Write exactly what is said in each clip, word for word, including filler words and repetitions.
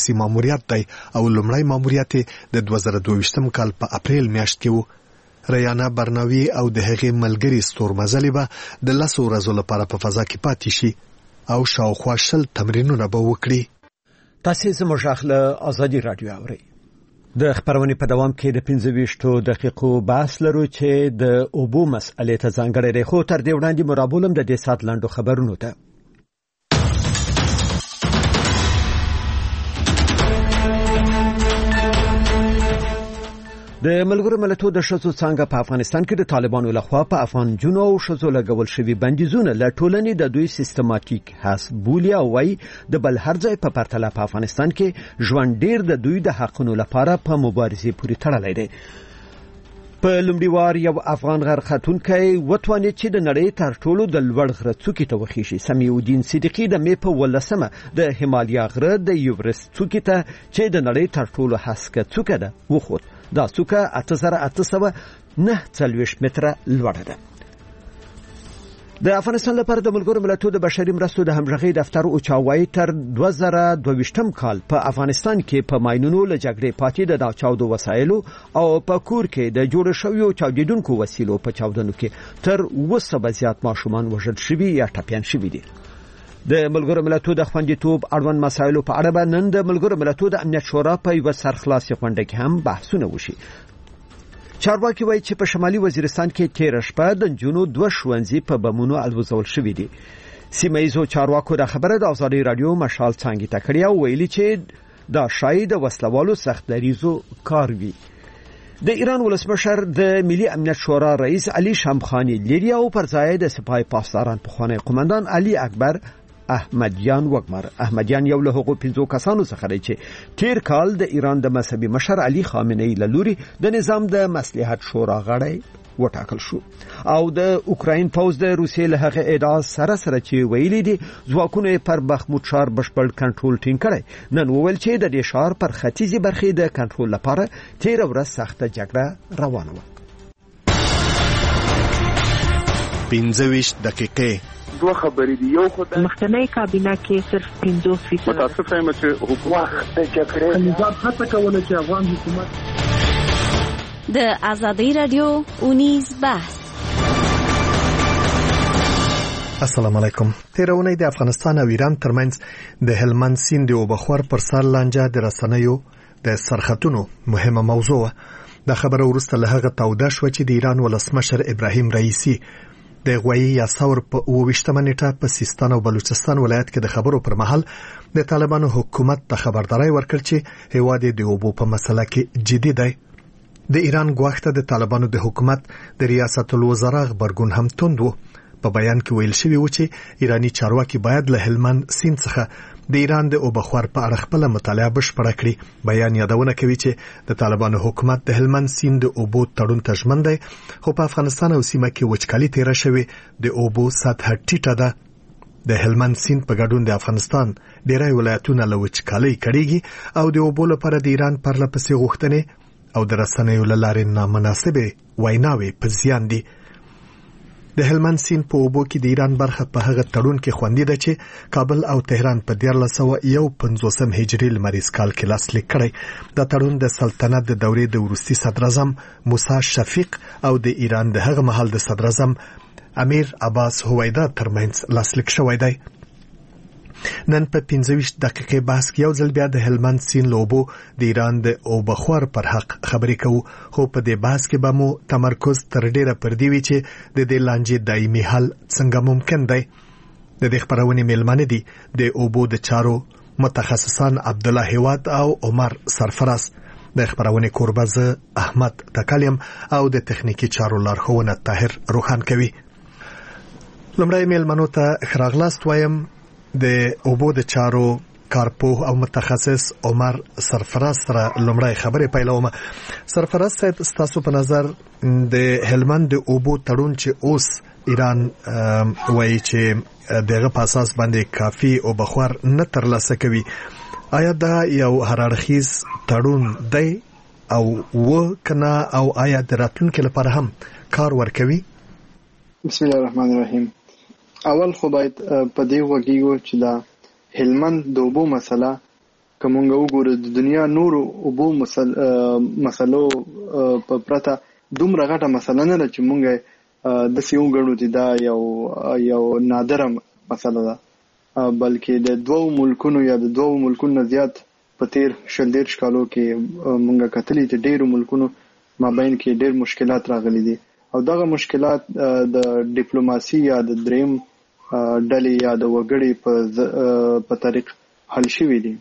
خصوصي ماموریت دی او لومړی ماموریت د دوه زره دوه ویشتم کال په اپریل میاشت کې و. ریانا برناوی او د هغې ملګري ستورمزلې به د لسو ورځو لپاره په فضا کې پاتې شي او شاوخوا شل تمرینونه به وکړي. تاسې زموږ غږ له ازادي راډیو اورئ. د خبرونې په دوام کې د پنځه ویشتو دقیقو بحث لرو چې د اوبو مسئلې ته ځانګړی دی، خو تر دې وړاندې مرابولم د دې ساعت لنډو خبرونو ته. د ملګرو ملتونو د ښځو څانګه په افغانستان کې د طالبانو لخوا په افغان جنو او ښځو لګول شوي بندیزونه له ټولنې د دوی سیستماتیک هڅه بولي او وايي د بل هر ځای په پرتله په افغانستان کې ژوند ډیر د دوی د حقونو لپاره په مبارزې پورې تړلی دی. په لومړي وار یو افغان غرختونکی وتوانید چې د نړۍ تر ټولو د لوړ غره څوکې ته وخیژي. سمیع الدین صدیقي د مې په ولسمه د هیمالیا غره د ایورست څوکې ته چې د نړۍ تر ټولو هسکه څوکه ده وخوت. دا څوکه اته زره اته سوه نهه څلوېښت متره لوړه ده. د افغانستان لپاره د ملګرو ملتونو د بشري مرستو د همغږۍ دفتر اوچاوي تر دوه زره دوه ویشتم کال په افغانستان کې په ماینونو له جګړې پاتې د چاودو وسایلو او په کور کې د جوړ شویو چاودیدونکو وسیلو په چاودنو کې تر اووه سوه زیات ماشومان وژل شوي یا ټپیان شوي دي. د ملګرو ملتونو د خوندیتوب اړوند مسایلو په اړه به نن د ملګرو ملتونو د امنیت شورا په یوه سرخلاصې غونډه کې هم بحثونه وشي. چارواکي وایي چې په شمالي وزیرستان کې تېره شپه د نجونو دوه ښوونځي په بمونو الوځول شوي دي. سیمه ییزو چارواکو دا خبره د ازادي راډیو مشال څانګې ته کړې او ویلي چې دا شاید د وسلوالو سخت دریزو کار وي. د ایران ولسمشر د ملي امنیت شورا رئیس علي شامخانی لري او پر ځای د سپاه پاسداران پخوانی قومندان علي اکبر احمدیان وګمر. احمدیان یو له هغو پنځو کسانو څخه دی چې تیر کال د ایران د مذهبي مشر علي خامنه‌ای له لوري د نظام د مصلحت شورا غړی وټاکل شو او د اوکراین پوز د روسیې له هغه ادعا سره سره چې ویلي دي ځواکونه پر بخموت ښار بشپړ کنټرول ټینګ کړی. نن وویل چې د دې ښار پر ختیځي برخې د کنټرول لپاره تیر ورځ سخته جګړه روانه وه. پنځه ویشت دقیقې دوه خبرې دي. یو خدای مخکنی کابینه کې صرف پنځوس فیصد متاسفه یم چې حکومت د جګړې نظام هڅه کوله چې افغان حکومت د ازادي رادیو اونیز بحث. السلام علیکم. تیرونه د افغانستان او ایران ترمنځ د هلمند سیند او بخور پر سر لانجه د رسنیو د سرختونو مهمه موضوع ده. د خبرو وروسته له هغه توده شو چې د ایران ولسمشر ابراهیم رئیسی د غوایی یا ثور په اوویشتمه نیټه په سیستان او بلوچستان ولایت کې د خبرو پر مهال د طالبانو حکومت ته خبرداري ورکړ چې هیواد د اوبو په مسله کې جدي دی. د ایران غواخته د طالبانو د حکومت د ریاست الوزرا خبرګون هم توند و. په بیان کې ویل شوی و چې ایرانی چارواکي باید له هلمند سیند څخه د ایران د اوبخور په اړه خپل مطالعه بشپړه کړي. بیان یادونه کوي چې د طالبانو حکومت د هلمند سیند د اوبو تړون ته ژمن دی، خو په افغانستان او سیمه کې وچکالي تیره شوی د اوبو سطح ټیټه ده. د هلمند سیند په ګډون د افغانستان ډیری ولایتونه له وچکالۍ کړيږي او د اوبو لپاره د ایران پرله پسې غوښتنې او د رسنیو له لارې نامناسبه ویناوي په زیان دي. د هلمند سیند په اوبو کې د ایران برخه په هغه تړون کې خوندي ده چې کابل او تهران په دیارلس سوه یو پنځوسم هجري لمریز کال کې لاسلیک کړی. دا تړون د سلطنت د دورې د وروستي صدراعظم موسی شفیق او د ایران د هغه مهال د صدراعظم امیر عباس هویدا ترمنځ لاسلیک شوی دی. نن په پنځه ویشت دقیقې بحث کې یو ځل بیا د هلمند سیند لوبو د ایران د اوبخور پر حق خبرې کوو، خو په دې بحث کې به مو تمرکز تر ډیره پر دی وي چې د دې لانجې دایمي حل څنګه ممکن دی. د دې خبرونې میلمانه دي د اوبو د چارو متخصصان عبد الله هیواد او عمر سرفراز. د خبرونې کوربه زه احمد تکلیم او د تخنیکی چارو لارښوونه طاهر روخان کوي. لمړی میلمنو ته خراغلاست وایم. د اوبو د چارو کارپوه او متخصص عمر سرفراز سره لمړی خبرې پیلوم. سرفراز صاحب، ستاسو په نظر د هلمند د اوبو تړون چې اوس ایران وایي چې دغه په اساس باندې کافي او بخور نه ترلاسه کوي، آیا دا یو هررخیز تړون دی او و کنه او آیا د راتلونکي لپاره هم کار ورکوي؟ بسم الله الرحمن الرحیم. اول خو باید په دې وګیو چې دا هلمند د اوبو مسله کومنګ وګورو د دنیا نورو اوبو مسلو په پرته دومره غټه مسله نه ده چې مونږ د سیو غړو چې دا یو یو نادره مسله ده، بلکې د دوو ملکونو یا د دوو ملکونو زیات په تیر شل دیرش کالو کې مونږ کتلې چې ډېرو ملکونو مابین کې ډېر مشکلات راغلي دي او دغه مشکلات د ډیپلوماسي یا د دریم ډلې یا د وګړي په په طریق حل شوي دي.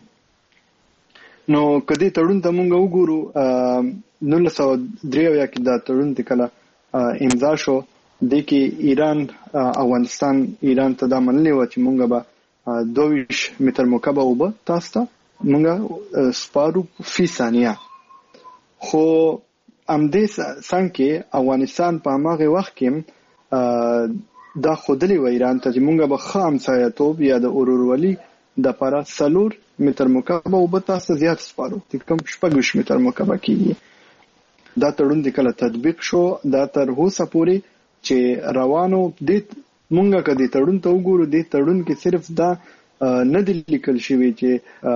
نو کدی تړون ته مونږ وګورو نولس سوه درې اویا کې دا تړون د کله امضا شو، د کې ایران افغانستان ایران ته دا منلې و چې مونږ به دوه ویشت متر مکعب اوبه تاسو ته مونږ سپارو فی ثانیه. خو امدې څنګه افغانستان په هغه وخت کې دا خودلی و ایران ته چې مونږ به خام سایتوب یا د اورورولي د لپاره څلور متر مکعب اوبه تاسو زیات سپارو چې کوم شپږ متر مکعب کېږي. دا تړون د کله تطبیق شو دا تر اوسه پورې چې روانو د مونږه کدي تړون ته وګورو د تړون کې صرف دا نه د لیکل شوی چې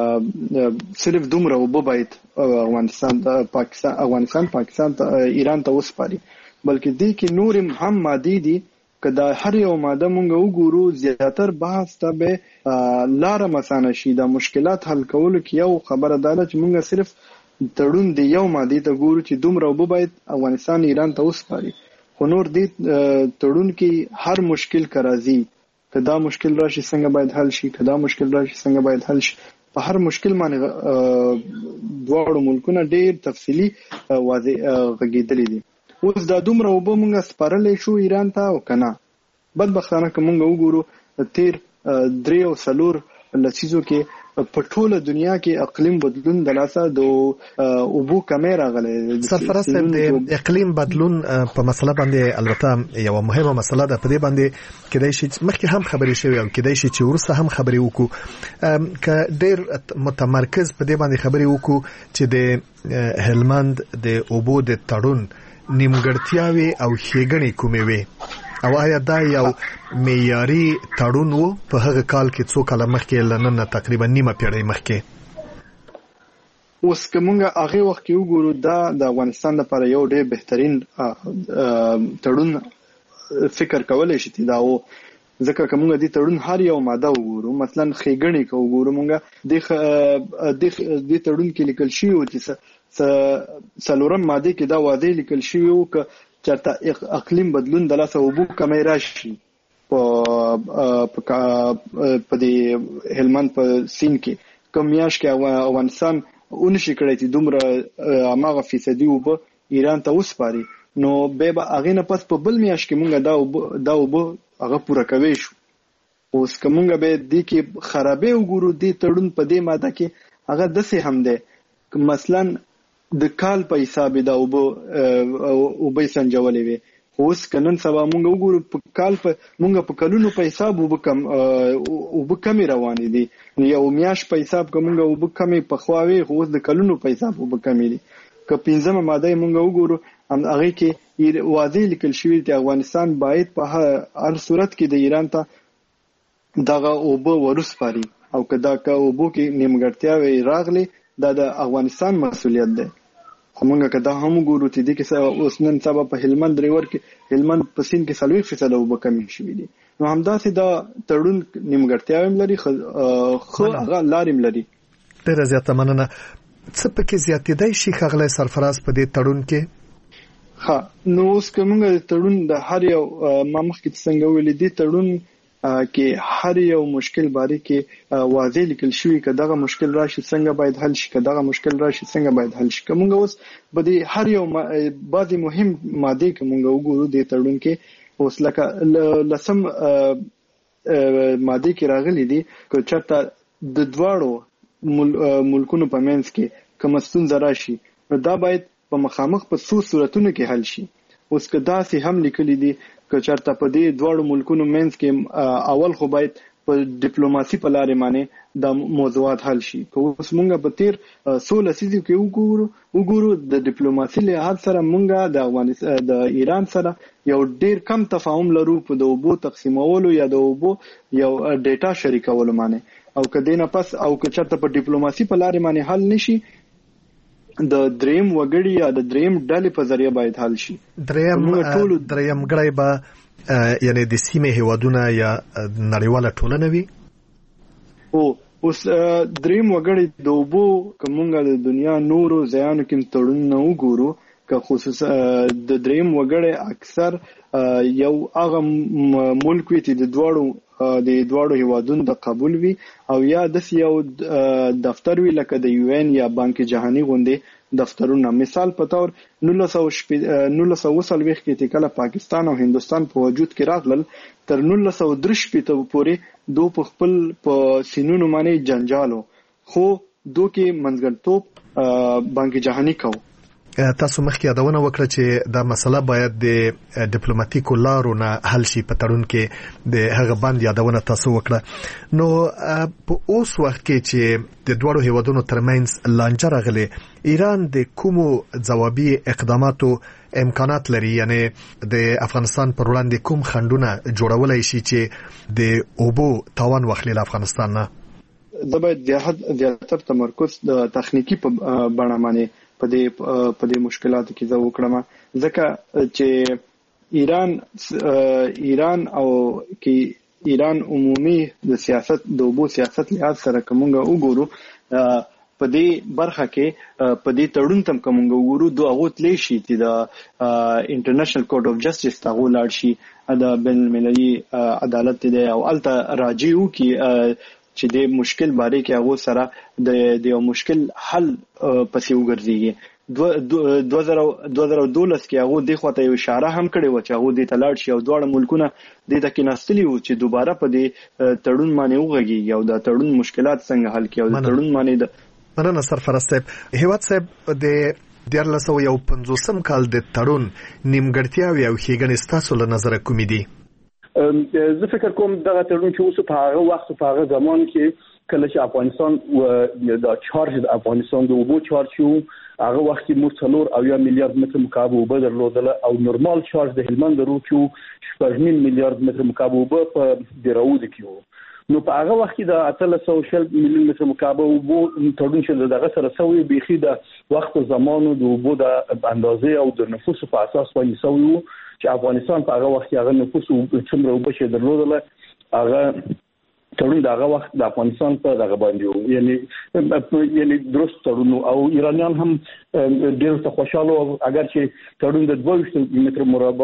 صرف دومره وبو باید افغانستان پاکستان افغانستان پاکستان ته ایران ته وسپاري، بلکې د کې نور هم ماده دي کدا هر یو ماده مونږ وګورو زیاتر بحث ته به لار مسانه شي. دا مشکلات حل کول کې یو خبره ده چې مونږ صرف تړون دی یو ماده ته ګورو چې دومره وبو باید افغانستان ایران ته وسپاري، خو نور دې تړون کې هر مشکل کرازي کدا مشکل راشي څنګه باید حل شي، کدا مشکل راشي څنګه باید حل شي. په هر مشکل باندې دواړو ملکونه ډېر تفصیلی واضح غږیدلې دي. اوس دا دومره وبو مونږ سپارلې شو ایران ته او کنه بدبختانه که مونږ وګورو تیر درې او څلور لسیزو کې په ټوله دنیا کې اقلیم بدلون د لاسه د اوبو کمې راغلي. سرفراز صاحب د اقلیم بدلون په مسله باندې البته یو مهمه مسله ده، په دې باندې کېدای شي مخکې هم خبرې شوې او کېدای شي چې ورسره هم خبرې وکړو که ډېر متمرکز په دې باندې خبرې وکړو چې د هلمند د اوبو د تړون نیمګړتیاوې او ښېګڼې کومې وې او آیا دا یو معیاري تړون و په هغه کال کې څو کاله مخکې لنن تقریبا نیمه پیړۍ مخکې؟ اوس کومه هغه وخت کې وګورو دا د افغانستان لپاره یو ډېر بهترین تړون فکر کولای شي دا و، ځکه کومه دي تړون هر یو ماده وګورو مثلا ښېګڼې کو وګورو مونږه د د تړون کې لیکل شي او چې څلورم ماده کې دا واضح لیکل شي او ک چرته اقلیم بدلون د لاسه وبو کمې راشي په په د هلمند په سین کې کمیاش کې افغانستان اونشي کړی چې دومره هغه فیصدي وبو ایران ته وسپاري، نو به هغه نه پس په بل میاش کې مونږ دا دا وبو هغه پوره کوي شو. اوس کومه به د کې خرابې وګورو د تړون په دې ماده کې هغه دسه هم ده مثلا د کال په حساب دا وبو او به سنجولې وي. اوس کنن سبا مونږ وګورو په کال په مونږ په کلونو په حساب وب کم وب کم روان دي، یو میاش په حساب کومه وب کم په خواوي اوس د کلونو په حساب وب کم دي. که پنځمه ماده مونږ وګورو هم هغه کې واضح لیکل شوی چې افغانستان باید په هر صورت کې د ایران ته دغه وبو ورسپاري او کدا که وبو کې نیمګړتیاوې راغلي دا د افغانستان مسؤلیت ده. همغه کدا هم ګورو چې د کیسه اوس نن سبا په هلمند ریور کې هلمند په سین کې څلوي فیصد وب کمی شوی دي، نو همداسې دا تړون نیمګړتیاوې لري خو هغه لاریم لري. ډېر زیاته مننه. څه پکې زیاتېدای شي خغله سرفراز په دې تړون کې؟ ها نو اوس کومه تړون د هر یو ما مخکې څنګه ویل دي تړون کې هر یو مشکل باره کې واضح لیکل شوی چې دغه مشکل راشي څنګه باید حل شي، که دغه مشکل راشي څنګه باید حل شي. کومه اوس په دې هر یو بعضی مهم ماده کومه وګورو د تړون کې اوس لکه لسم ماده کې راغلي دي چې چرته د دواړو ملکونو په منځ کې کوم ستونزه راشي نو دا باید په مخامخ په څو صورتونو کې حل شي. اوس که داسې هم لیکلي دي که چرته په دې دواړو ملکونو منځ کې اول خو باید په ډیپلوماسي په لارې باندې د موضوعات حل شي. که اوس مونږ په تیر څو لسیزو کې وګورو وګورو د ډیپلوماسي له حد سره مونږ د افغانستان د ایران سره یو ډیر کم تفاهم لرو په د اوبو تقسیمولو یا د اوبو یو ډیټا شریکولو باندې. او کدی نه پس او که چرته په ډیپلوماسي په لارې باندې حل نشي د دریم وګړي یا د دریم ډلې په ذریعہ باید حل شي. دریم ټول دریم غړي به یعنی د سیمې هیوادونه یا نړیواله ټولنه وي. او اوس دریم وګړي د اوبو کومه د دنیا نورو ځایانو کې تړون وګورو که خصوصا د دریم وګړي اکثر یو هغه ملک وي چې د دوړو د دوړو هیوادونو د قبول وي او یا د یو دفتر وی لکه د یو ان یا بانک جهانی غونډې دفترونه. مثال په تور نولس سوه څلوېښت کې چې کله پاکستان او هندستان په وجود کې راغلل تر نولس سوه درې شپېته پورې دو په خپل په سینونو باندې جنجالو خو دو کې منځګړیتوب بانک جهانی کو. تاسو مخکې یادونه وکړه چې دا مسله باید د ډیپلوماټیکو لارو نه حل شي په تړون کې د هغه باندې یادونه تاسو وکړه. نو په اوس وخت کې چې د دوړو هیوادونو ترمنځ لانجه راغلي ایران د کومو ځوابي اقداماتو امکانات لري یعنی د افغانستان پر وړاندې کوم خنډونه جوړولای شي چې د اوبو تاوان واخلي له افغانستان نه؟ د باید زیاتر تمرکز د تخنیکی په بڼه باندې په دې په دې مشکلاتو کې زه وکړم ځکه چې ایران ایران او کې ایران عمومي د سیاست د اوبو سیاست لحاظ سره کومه وګورو په دې برخه کې په دې تړون تم کومه وګورو دوه غوت لې شي چې د انټرنیشنل کورټ اف جسټس تاغو لاړ شي د بین المللي عدالت دی او الته راجیو کې چې د مشکل باره کې هغه سره د یو مشکل حل پسې وګرځي. دوه زره دولس کې هغه د خواته یو اشاره هم کړې و چې هغه د تلاړ شي او دواړه ملکونه د تکي نستلی و چې دوباره په دې تړون باندې وغږي او د تړون مشکلات څنګه حل کړي او د تړون باندې د مننه سرفرست صاحب. هیواد صاحب د دیارلس سوه یو پنځوسم کال د تړون نیمګړتیاوې او ښېګڼې ستاسو له نظره کومې دي؟ زه فکر کوم دغه تړون چې اوس په هغه وخت په هغه زمان کې کله چې افغانستان د چارج د افغانستان د اوبو چارج شو هغه وخت کې موږ څلور اویا میلیارډ متر مکعب اوبه درلودل او نورمال چارج د هلمند درو کې شپږ نیم میلیارډ متر مکعب اوبه په دیراود کې وو. نو په هغه وخت کې د اتلس سوه شل میلیون متر مکعب اوبو تړون چې دغه سره سوی بيخي د وخت زمانو د اوبو د اندازې او د نفوس په اساس باندې سوی وو چې افغانستان په هغه وخت کې هغه نفوس څومره اوبه چې درلودل هغه تړون دغه وخت د افغانستان په دغه باندې وو یعنی یعنی درست تړون او ایرانیان هم ډېر څه خوشاله او اگر چې تړون د دوه ویشت متر مربع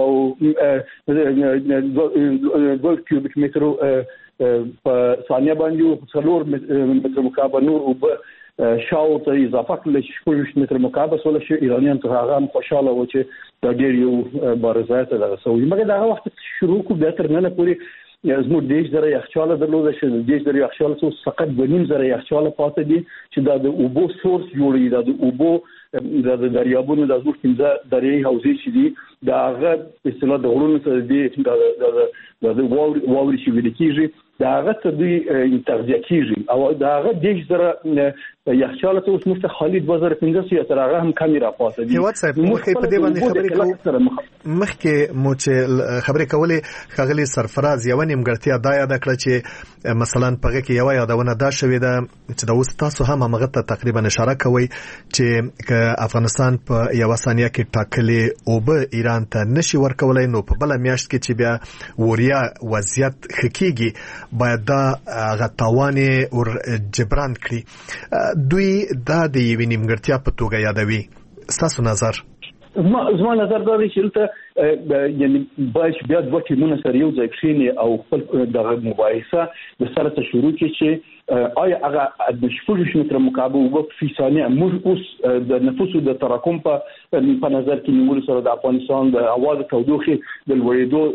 او دوه کیوبیک متر په ثانیه باندې څلور متر مکعب نور اوبه شاو ته اضافه کړل شپږ ویشت متر مکعب سول شي ایرانیان ته هغه هم خوشاله و چې دا ډېر یو بارزایت دغه سوي مګر دغه وخت شروع کو به تر نه پورې زموږ دیش زره یخچاله درلوده چې دیش زره یخچاله څو فقط بنیم زره یخچاله پاتې دي چې دا د اوبو سورس جوړي دا د اوبو د دریابونو د زموږ پنځه دریای حوزې چې دي دا هغه په اصطلاح د غرونو سره دي د د واوري چې ویل کېږي دا هغه ته دوی تغذیه کېږي او دا هغه دیش زره یخچاله ته اوس مست خالي دوه زره پنځه سوه تر هغه هم کمی را پاتې دي. هیواد صاحب مخکې په دې باندې خبرې کوو مخکې مو چې خبرې کولې ښاغلي سرفراز یو نیمګړتیا دا یاد کړه چې مثلا په کې یو یادونه دا شوې ده چې د اوس تاسو هم هغه ته تقریبا اشاره کوي چې افغانستان په یو ثانیه کې ټاکلې اوبه ایران ته نشي ورکولای نو په بل میاشت کې چې بیا وریا وضعیت خکېږي باید دا غتاوانې ور جبران کړي. دوی دا د یوې نیمګړتیا په توګه یادوي. ستاسو نظر؟ زما زما نظر دا دی چې ته یعنی باید بیا دوه ټیمونه سره یو ځای کښیني او خپل دغه مباحثه د سره ته شروع کړي چې آیا هغه د شپږ متر مکعب اوبه فی ثانیه موږ اوس د نفوسو د تراکم په په نظر کې نیول سره د افغانستان د هوا د تودوخې د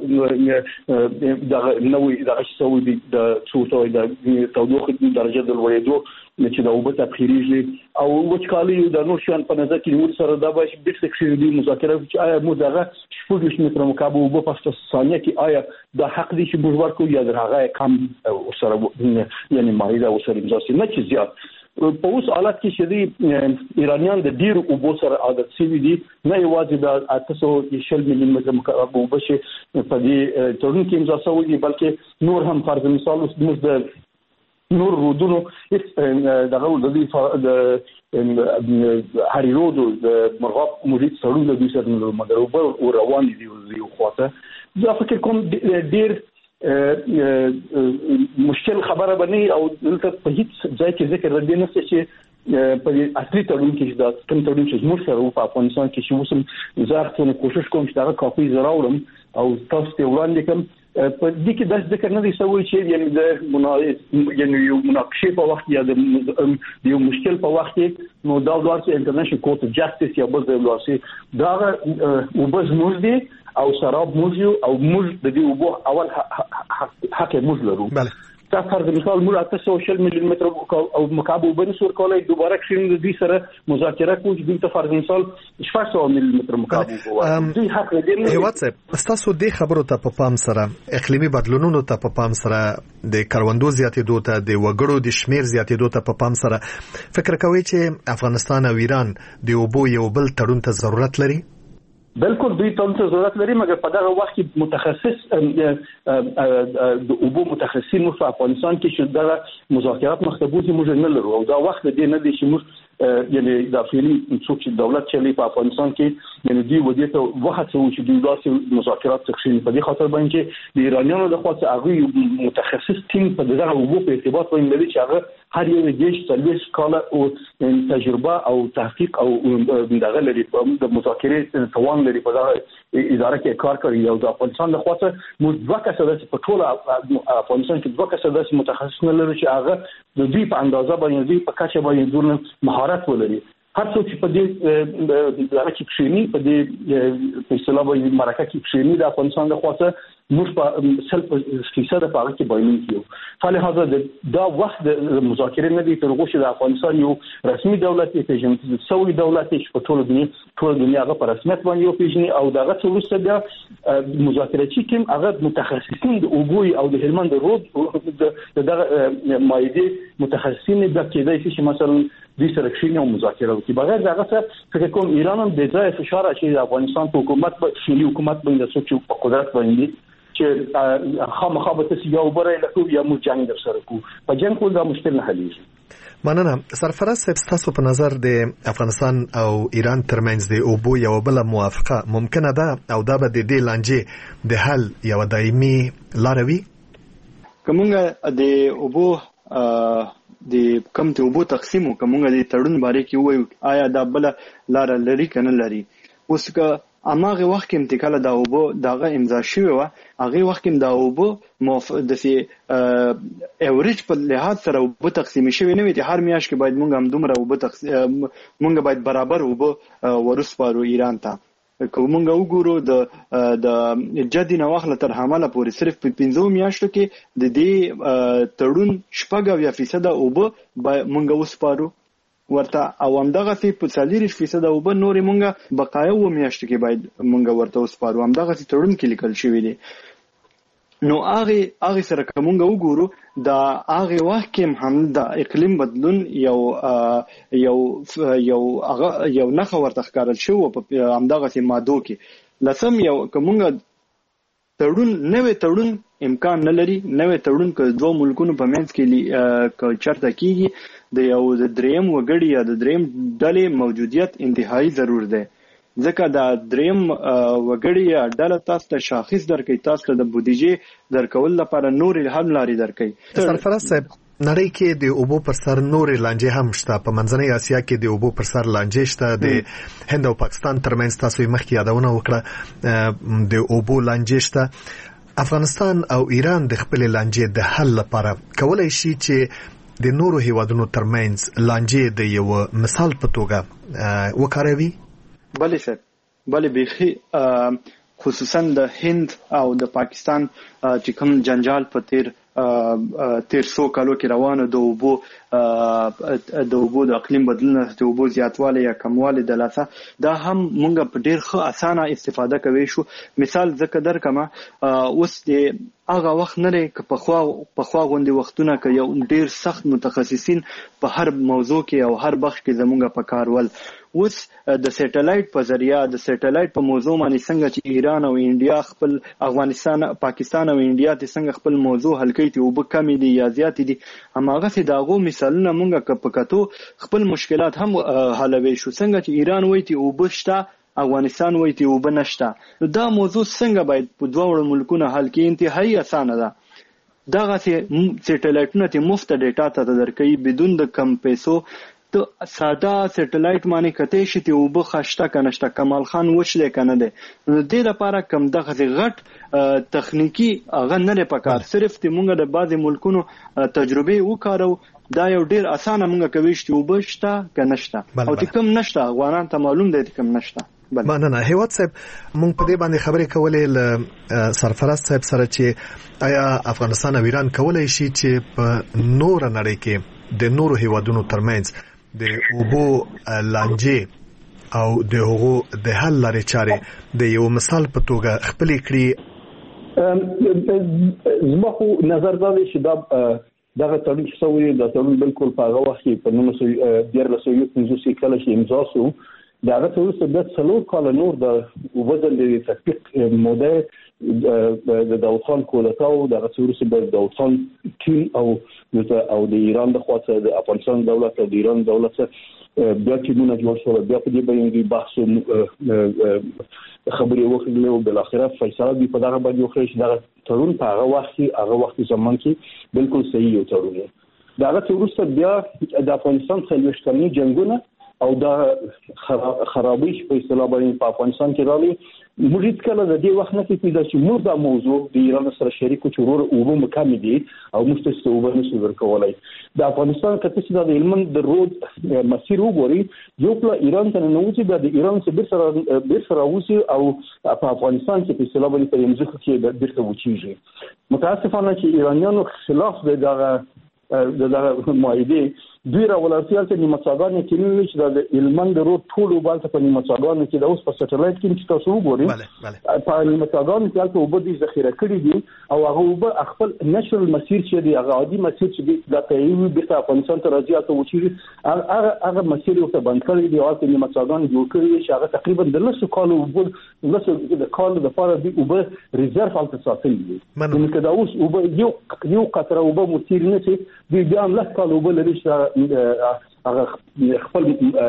لوړېدو دغه نوې دغه څه وي د څو د تودوخې درجه د لوړېدو چې د اوبه تبخیریږي او وچکالي د نور شان په نظر کې نیول سره دا به ډېر څه دي مذاکره چې آیا موږ دغه شپږ متر مکعب اوبه په ثانیه کې آیا د حق دي چې موږ ورکو یا درغه کم سره یعنی مایده او سره امزاسي نه چې زیات په اوس حالت کې چې دی ایرانیان د ډیر اوبو سره عادت شوي دي نه یوازې د اته سوه شل میلیون متر مکعب اوبه چې په دې تړون کې امضا شوي دي بلکې نور هم فرض مثال اوس موږ د نور رودونو دغه د دې د هاري رود د مرغاب مدید سړو د دوی سره مګر او روان دي یو خواته دا فکر کوم ډیر مشکل خبره بني او دلته په هیڅ ځای کې ذکر ردی نه چې په اصلي تړون کې دا کوم تړون چې موږ سره په افغانستان کې چې وسم زارتونه کوشش کوم چې دا کاپي زراوړم او تاسو ته وړاندې کوم په دې کې د ذکر نه دی سوي چې یعنی د مناقشه یعنی یو مناقشه په وخت یا د یو مشکل په وخت کې نو دا ورته انټرنیشنل کورټ اف جاستس یا بل ځای ورسي دا او بس موږ دي او سراب موږ او موږ د دې وبو اول حق موږ لرو دا فرض مثال موږ اته سوشل میلیون متر او مکعب وبني سور کولای دوباره کښین د دې سره مذاکره کوي د فرض مثال شپږ سوه میلیون متر مکعب وو دوی حق لري هیواد تاسو د خبرو ته په پام سره اقلیمي بدلونونو ته په پام سره د کروندو زیاتېدو ته د وګړو د شمیر زیاتېدو ته په پام سره فکر کوي چې افغانستان او ایران د اوبو یو بل تړون ته ضرورت لري بالکل دوی ته ضرورت لري مګر په دغه وخت کې متخصص د اوبو متخصصین په افغانستان کې چې دغه مذاکرات مخبوزي موږ نه لرو او دا وخت دې نه دی چې موږ یعنی د فعلی څوک چې دولت چلی په افغانستان کې یعنی دوی ودی ته وخت څو چې دوی داسې مذاکرات تخشین په دې خاطر باندې د ایرانیانو د خاطر هغه متخصص ټیم په دغه اوبو په ارتباط باندې لري چې هغه هر یو دیش څلويش کاله او تجربه او تحقیق او دغه لري د مذاکرې توان لري په دغه اداره کې کار کوي او د افغانستان د خاطر موږ دوه کسه د په ټول افغانستان کې دوه کسه د متخصصین لري چې هغه د دوی په اندازه باندې دوی په کچه باندې دونه مهارت ولري هر څوک چې په دې دغه کې کښینی په دې په اصطلاح باندې مرکه کې کښینی د افغانستان د خاطر موږ په سلف فیصد په هغه کې باندې کیو فلهذا دا وخت د مذاکرې نه دي تر هغه چې د افغانستان یو رسمي دولت کې پیژندل شوی دولت چې په ټول دنیا ټول دنیا هغه په رسمیت باندې یو پیژني او دغه څه وروسته بیا مذاکره چې کوم هغه متخصصین د اوبو او د هلمند رود دغه مایده متخصصین د کېدای شي مثلا د سرکشن او مذاکره وکړي بغیر دغه څه فکر کوم ایران هم د ځای فشار شي د افغانستان په حکومت په شلی حکومت باندې څه په قدرت باندې چې خامخا به تاسو یو بره لکه یا مو جنگ در سره کو په جنگ کول دا مشکل نه حلیږي مننه سرفراز صاحب تاسو په نظر د افغانستان او ایران ترمنځ د اوبو یو بل موافقه ممکنه ده او دا به د دې لانجې د حل یو دایمي لار وي کومه د اوبو د کم ته اوبو تقسیم کومه د تړون باره کې وایو آیا دا بل لار لري کنه لري اوس که اماغه وخت کې انتقال د اوبو دغه امضا شوی و هغه وخت کې د اوبو د سي اوریج په لحاظ سره اوبو تقسیم شوی نه وي چې هر میاش کې باید مونږ هم دومره اوبو تقسیم مونږ باید برابر اوبو ورسپارو ایران ته کومنګ وګورو د د جدي نواخله تر حمله پورې صرف په پنځو میاشتو کې د دې تړون شپږ یا فیصد اوبو مونږ وسپارو ورته او همدغه سي په څلور فیصد او به نور مونږه بقایو و میاشت کې باید مونږه ورته وسپارو همدغه سي تړون کې لیکل شوی دی نو هغه هغه سره کومه وګورو دا هغه وخت کې هم د اقلیم بدلون یو یو یو هغه یو نخ ورته ښکارل شو په همدغه سي مادو کې لسم یو کومه تړون نوې تړون امکان نه لري نوې تړون که دوه ملکونو په منځ کې چرته کیږي د یو د دریم وګړي یا د دریم ډلې موجودیت انتهایی ضرور دی ځکه دا دریم وګړي یا ډله تاسو ته شاخص درکې تاسو ته د بودیجې درکول لپاره نور هم لاري درکې سرفراز صاحب نړۍ کې د اوبو پر سر نور لانجې هم شته په منځنۍ اسیا کې د اوبو پر سر لانجې شته د هند او پاکستان ترمنځ تاسو یې مخکې یادونه وکړه د اوبو لانجې شته افغانستان او ایران د خپل لانجې د حل لپاره کولای شي چې د نورو هیوادونو ترمنځ لانجې د یو مثال په توګه وکاروي بله سر بله بيخي خصوصا د هند او د پاکستان چې کوم جنجال په تیر تیر څو کالو کې روانه د اوبو د اوبو د اقلیم بدلون د اوبو زیاتوالی یا کموالی د لاسه دا هم مونږ په ډیر ښه اسانه استفاده کوي شو. مثال ځکه درکمه اوس د هغه وخت نه لري که په خوا په خوا غونډې وختونه که یو ډیر سخت متخصصین په هر موضوع کې او هر بخش کې زمونږ په کار ول. اوس د سټلایټ په ذریعہ د سټلایټ په موضوع باندې څنګه چې ایران او انډیا خپل افغانستان پاکستان او انډیا ته څنګه خپل موضوع حل کوي ته وب کمی دي یا زیات دي هماغه سي داغو مثالونه مونږه په کتو خپل مشکلات هم حلوي شو. څنګه چې ایران وایي ته وبشتا افغانستان وایي ته وب نشتا دا موضوع څنګه باید په دوه ملکونو حل کې انتهایی اسانه ده. دغه سي سټلایټونه ته مفت ډیټا ته درکې بدون د کم پیسو تو ساده سټلایټ باندې کته شي ته وب خشته کنهشته کمال خان وشله کنه ده نو د دې لپاره کم دغه غټ تخنیکی هغه نه پکار صرف ته مونږ د بعض ملکونو تجربه وکړو دا یو ډیر اسانه مونږ کوي چې وبشته کنهشته او ته کم نشته غوانان ته معلوم دی کم نشته. مننه هیواد صاحب مونږ په دې باندې خبرې کولې ل سرفراز صاحب سره چې آیا افغانستان او ایران کولای شي چې په نور نړۍ کې د نورو هیوادونو ترمنځ د اوبو لانجې او د هغو د حل لارې چارې د یو مثال په توګه خپل کړي. زما خو نظر دا دی چې دا دغه تړون چې سوی دا تړون بالکل په هغه وخت کې په نولس سوه دیارلس سوه یو پنځوس کال کې امضا شو. دا هغه څه د څلور کال نور د وزن د تطبیق موده د داوود خان کولتاو د رسورس د داوود خان ټیم او او د ایران د خواته د افغانستان دولت او د ایران دولت بیا چې موږ جوړ شو بیا په دې باندې بحث خبرې وکړې او بل اخره فیصله دی په دغه باندې وکړي چې دا تړون په هغه وخت هغه وخت زمان کې بالکل صحیح یو تړون دی. دا رسورس بیا د افغانستان څلوېښت کلنی جنگونه او دا خرابې په اصطلاح باندې په افغانستان کې راغلي. موږ هیڅ کله د دې وخت نه کېږي چې موږ دا موضوع د ایران سره شریک او چورور او مکمل دي او موږ ته څه وبنه شو ورکولای. د افغانستان کته چې د علم د رود مسیر وګوري یو پلا ایران ته نه وځي د ایران سره سره بیر سره وځي او په افغانستان کې په اصطلاح باندې په یمزخ کې د بیرته وچیږي. متاسفانه چې ایرانیانو خلاف دغه دغه معاهده دوی راولاتیال ته نیمه څاګانې کې چې د علمن د روډ ټول وبال ته په نیمه څاګانې کې د اوس په سټلایټ کې چې تاسو وګورئ په نیمه څاګانې کې تاسو وبدي ذخیره کړی دي او هغه وب خپل نېشنل مسیر چې دی هغه عادي مسیر چې د تایید د افغانستان ته راځي او چې هغه هغه مسیر یو ته بند کړی دی او په نیمه څاګانې جوړ کړی چې هغه تقریبا د لسو کالو وب لسو د کالو د فار دی وب ریزرف حالت ساتل دي نو کدا اوس وب یو یو قطره وب مسیر نه چې دی بیا هم لس کالو وب لري هغه خپل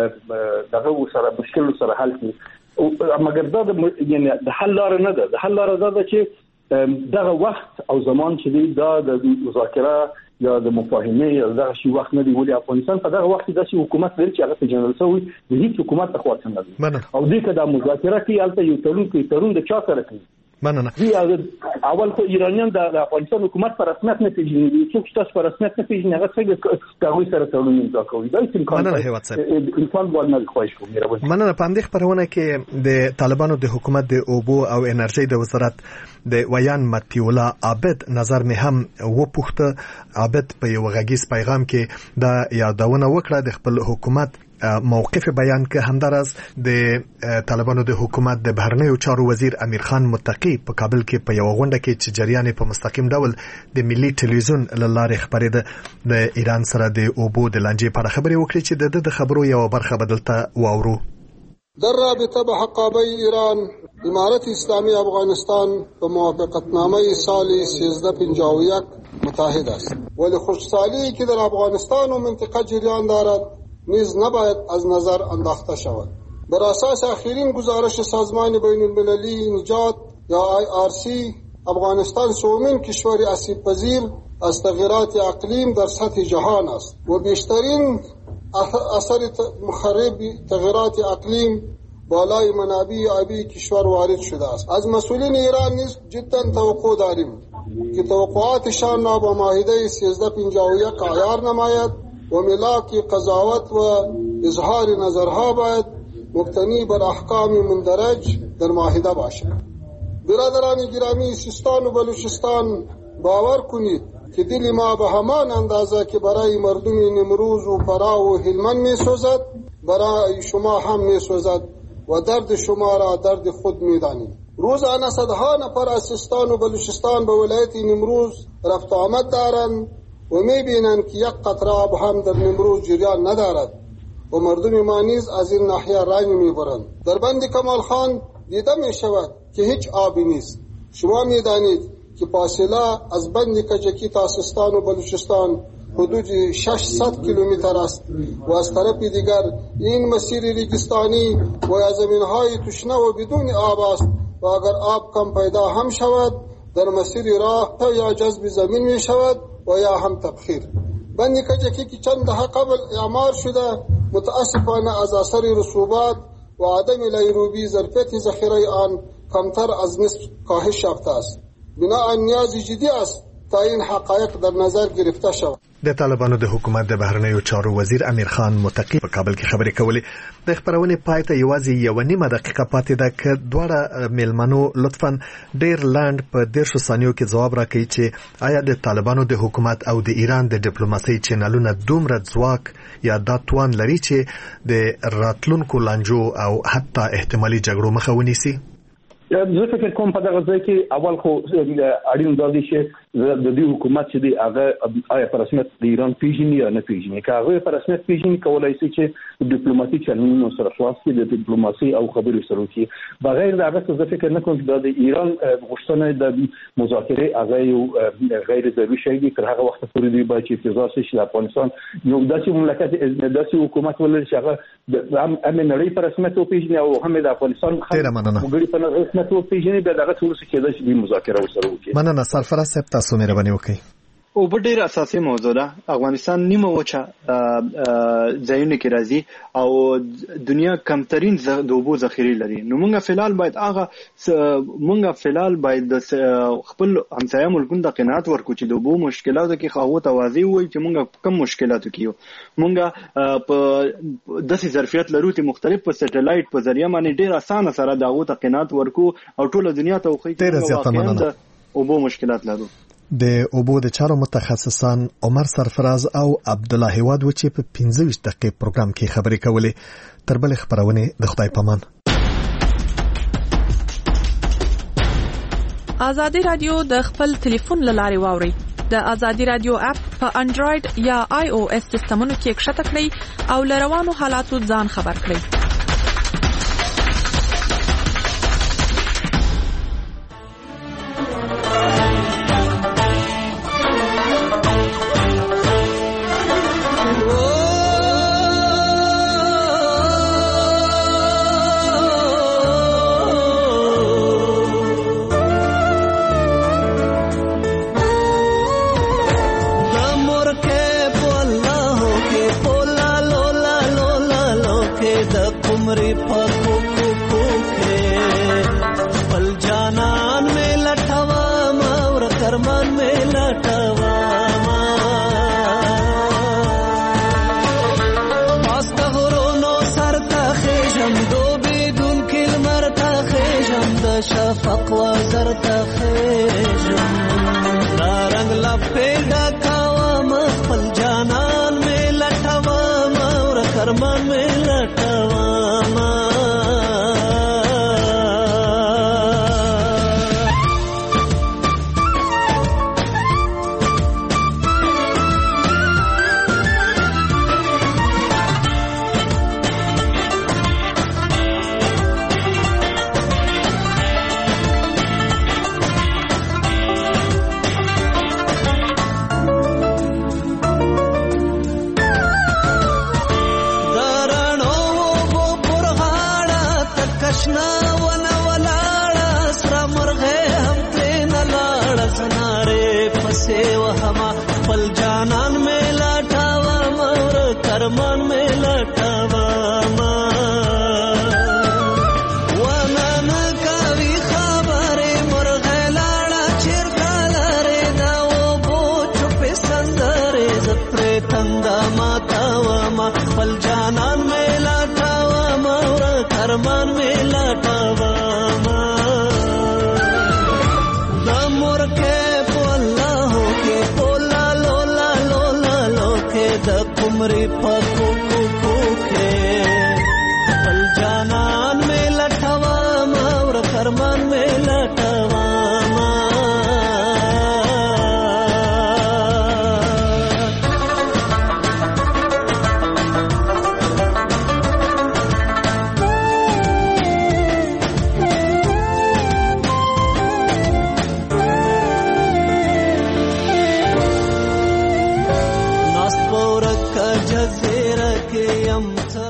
دغه سره مشکل سره حل کړي مګر دا د یعنی د حل لار نه ده. د حل لار دا ده چې دغه وخت او زمان چې دی دا د مذاکره یا د مفاهمه یا دغه شی وخت نه دی ولې افغانستان په دغه وخت کې د حکومت لري چې هغه په جنرال سوي د هیڅ حکومت په خوا څنګه دی او دې کدا مذاکره کې البته یو تړون کې تړون د چا سره کوي مننه. دی اول ته ایرانیان د افغانستان حکومت پر رسمیت نه پیژني څوک چې پر رسمیت نه پیژني هغه څنګه کاوي سره تړون امضا کوي دا څنګه مننه هیواد صاحب انسان باندې خوښ کوم مهرباني. مننه په دې خبرونه کې د طالبانو د حکومت د اوبو او انرژي د وزارت د ویان متیولا عابد نظر مې هم وپوښته. عابد په یو غږیز پیغام کې دا یادونه وکړه د خپل حکومت موقف بیان که همدارس د طالبانو د حکومت د بهرنیو چارو وزیر امیر خان متقی په کابل کې په یو غونډه کې چې جریان په مستقیم ډول د ملي ټلویزیون لاره خبرېده د ایران سره د اوبو د لانجې په اړه خبرې وکړي چې د خبرو یو برخه بدلته واورو. در رابطه به حقابه ایران امارت اسلامی افغانستان به موافقتنامه سال سیزده پنجاه و یک متحد است ولی خوشحالی که در افغانستان و منطقه جریان دارد نیز نباید از نظر انداخته شود. بر اساس اخیرین گزارش سازمان بین المللی نجات یا آی آر سی افغانستان سومین کشور آسیب پذیر از تغییرات اقلیم در سطح جهان است و بیشترین اثر مخرب تغییرات اقلیم بالای منابع آبی کشور وارد شده است. از مسئولین ایران نیز جدا توقع داریم که توقعاتشان را با معاهده سیزده پنجاه و یک عیار نماید و ملاک قضاوت و اظهار نظرها باید مبتنی بر احکام مندرج در معاهده باشد. برادران گرامی سیستان و بلوچستان باور کنید که دل ما به همان اندازه که برای مردم نمروز و فرا و هلمند می سوزد برای شما هم می سوزد و درد شما را درد خود می دانیم. روزانه صدها نفر از سیستان و بلوچستان به ولایت نمروز رفت آمد دارند و می بینند که یک قطره آب هم در نمروز جریان ندارد و مردم ما نیز از این ناحیه رنج می برند. در بند کمال خان دیده می شود که هیچ آبی نیست. شما می دانید که فاصله از بند کجکی تا سیستان و بلوچستان حدود ششصد کیلومتر است و از طرف دیگر این مسیر ریگستانی و یا زمینهای تشنه و بدون آب است و اگر آب کم پیدا هم شود در مسیر راه یا جذب زمین می شود و یا هم تبخیر. بند کجکی که چند دهه قبل اعمار شده متاسفانه از اثر رسوبات و عدم لیروبی ظرفیت ذخیره آن کمتر از نصف کاهش یافته است. بناهن نیاز جدی است تا این حقایق در نظر گرفته شود. د طالبانو د حکومت د بهرنیو چارو وزیر امیر خان متقی په کابل کې خبرې کولې. د خبرونې پای ته یوازې یو نیمه دقیقه پاتې ده که دواړه میلمنو لطفاً ډیر لاند په دیرشو ثانیو کې ځواب راکړي چې آیا د طالبانو د حکومت او د ایران د ډیپلوماسۍ چینلونه دومره ځواک یا دا توان لري چې د راتلونکو لانجو او حتی احتمالي جګړو مخه ونیسي؟ زه فکر کوم په دغه ځای کې اول خو اړین دا دی چې د دې حکومت چې دی هغه آیا په رسمیت د ایران پیژني یا نه پیژني. که هغه په رسمیت پیژني کولای شي چې ډیپلوماټیک چینلونو سره خلاص کړي د ډیپلوماسي او خبرو سره وکړي. بغیر د هغه څه زه فکر نه کوم چې د ایران غوښتنه د مذاکره هغه یو غیر ضروري شی دی. تر هغه وخت پورې دوی باید چې انتظار شي چې افغانستان یو داسې مملکت داسې حکومت ولري چې هغه هم امن نړۍ په رسمیت وپیژني او هم د افغانستان وګړي په رسمیت وپیژني. بیا دغه ټول څه کېدای شي د مذاکره ورسره وکړي. مننه سرفراز صاحب، تاسو مهرباني وکړئ. او په ډېر اساسي موضوع ده. افغانستان نیمه وچه ځایونه کې راځي او دنیا کمترین د اوبو ذخیره لري. نو موږ فلال باید هغه موږ فلال باید خپل همسایه ملکونو ته قناعت ورکړو چې د اوبو مشکلاتو کې خو ته واضح وي چې موږ کم مشکلاتو کې یو. موږ په داسې ظرفیت لرو چې مختلف په سټلایټ په ذریعہ باندې ډېر اسانه سره دغه ته قناعت ورکړو او ټول دنیا ته وخی چې د اوبو مشکلات لرو. د اوبو د چارو متخصصان عمر سرفراز او عبد الله هواد و چې په پنځه ویشت دقیقې پروګرام کې خبرې کولې. تر بل خبرونه د خدای پامان. آزادی رادیو د خپل ټلیفون لارې واوري. د آزادی رادیو اپ په انډراید یا آی او اس سیستمونو کې ښکته کړئ او لروانو حالاتو ځان خبر کړئ. شفق وزر تخیجم دا رنگ لپیدا کاوام خپل جانان میں لټوام اور کرمان میں لټوام. خپل جانان میں لټاوم اور کرمان میں لټاوم. ونن کوي خبره مرغه لاړه چیرته لري دا و بو چپ سندره زپره تندا ماتاوم. خپل جانان میں لټاوم اور کرمان میں لټاوم. مري پکو